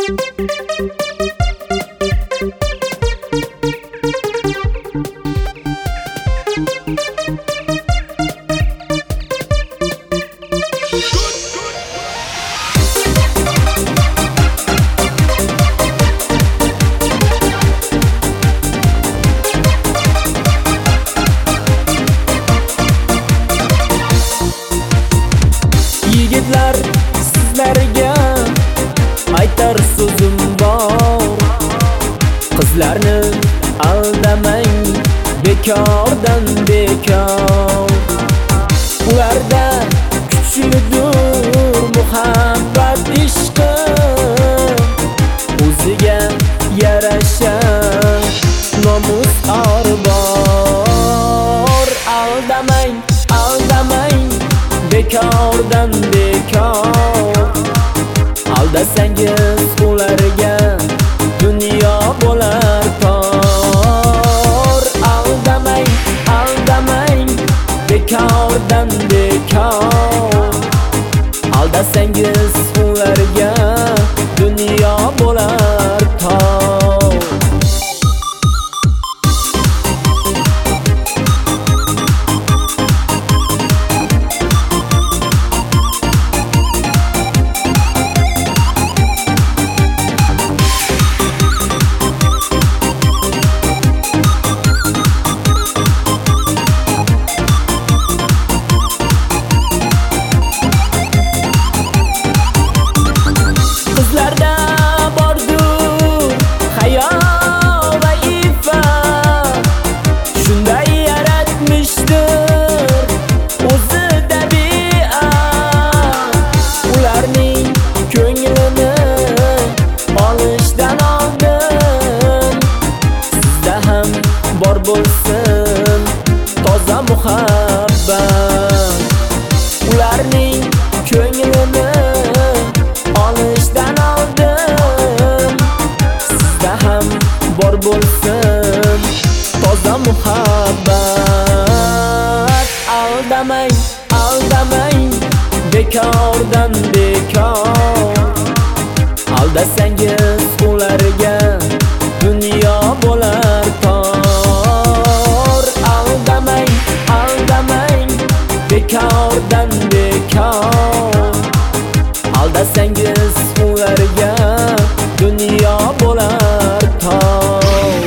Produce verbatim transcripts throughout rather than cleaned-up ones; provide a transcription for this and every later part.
Yigitlar, sizlarga aytar so'zim bor. Qizlarni aldamang, bekordan bekor. Ularda kuchlidir muhabbat ishqi, o'ziga yarasha nomus or bor. Aldamang, aldamang, bekordan bekor. Aldasangiz ularga dunyo bo'lar tor. Aldamang, aldamang, bekordan bekor. Aldasangiz ularga dunyo bo'lar tor. Qizlarda bordur hayo va iffat, shunday yaratmishdir o'zi tabiat. Ularning ko'nglini olishdan oldin sizda ham bor bo'lsin toza muhabbat. Ularning ko'nglini olishdan oldin sizda ham bor bo'lsin toza muhabbat. Aldamang, aldamang, bekordan bekor. Aldasangiz ularga dunyo bo'lar tor. Aldamang, aldamang, bekordan bekor. Aldasangiz ularga dunyo bo'lar tor.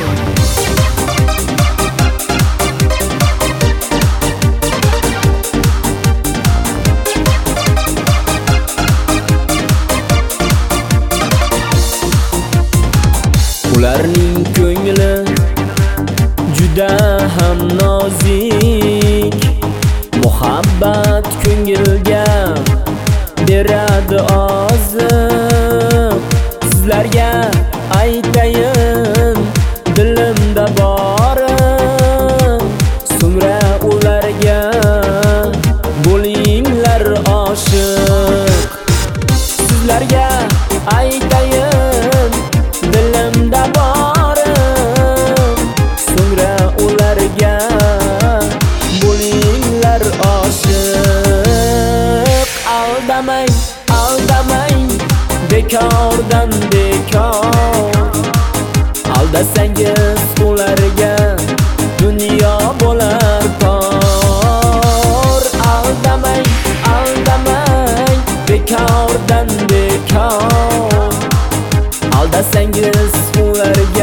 Ularning ko'ngli juda ham nozik, muhabbat ko'ngilga beradi oziq. Sizlarga aytayin dilimda borim, so'ngra ularga bo'linglar oshiq. Sizlarga aytayin dilimda borim, so'ngra ularga bo'linglar oshiq. Aldamang, aldamang, bekordan bekor. Aldasangiz ularga dunyo bo'lar tor. Aldamang, aldamang, bekordan bekor. Aldasangiz ularga